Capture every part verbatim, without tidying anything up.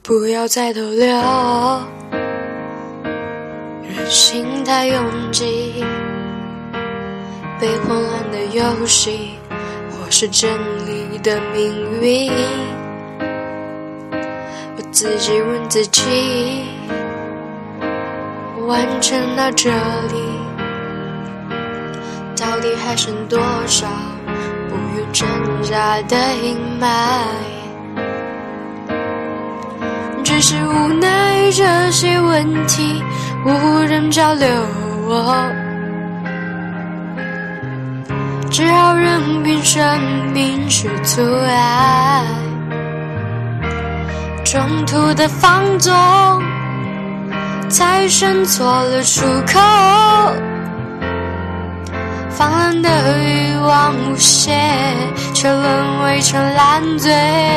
不要再逗留，人心太拥挤，被混乱的游戏，或是真理的命运。我自己问自己，完成到这里，到底还剩多少不用挣扎的阴霾？只是无奈这些问题无人交流，只好任凭生命去阻碍。中途的放纵才选错了出口，泛滥的欲望无限，却沦为成烂醉。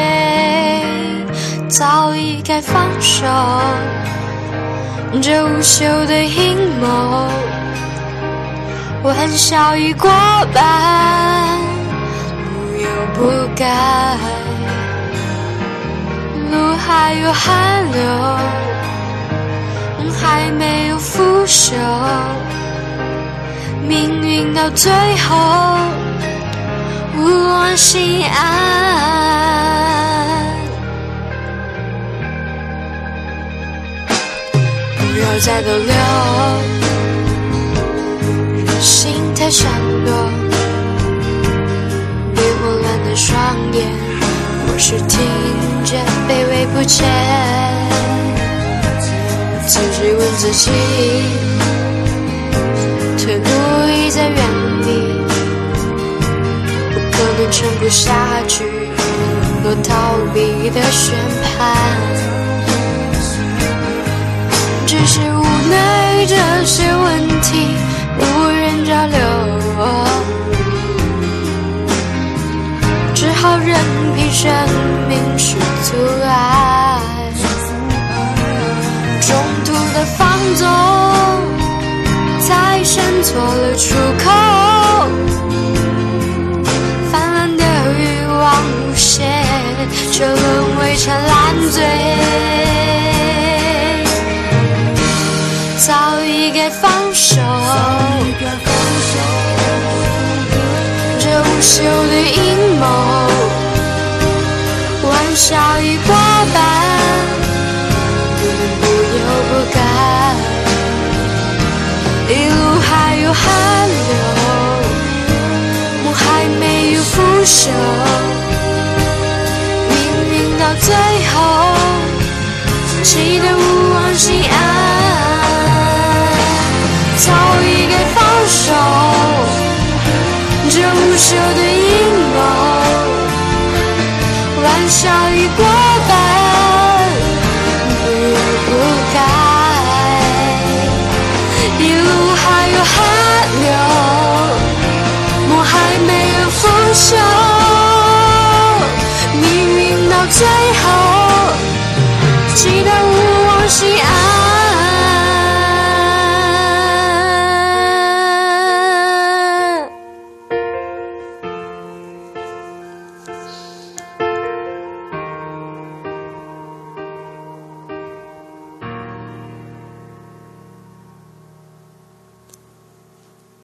早已该放手，这无休的阴谋，玩笑已过半，不由不该。路还有寒流，还没有腐朽，命运到最后无望心安。不要再逗留，人心太闪躲，被混乱的双眼，或是听见卑微不前。自己问自己，退路已在原地，不可能撑不下去能够逃避的宣判。只是无奈这些问题无人交流，只好任凭生命去阻碍。中途的放纵才选错了出口，泛滥的欲望无限，却沦为成烂醉。早已该放手，这无休的阴谋，玩笑已过半，不由不该。一路还有寒流，梦还没有腐朽，命运到最后气得无望心安。早已该放手，这无休的阴谋，玩笑已过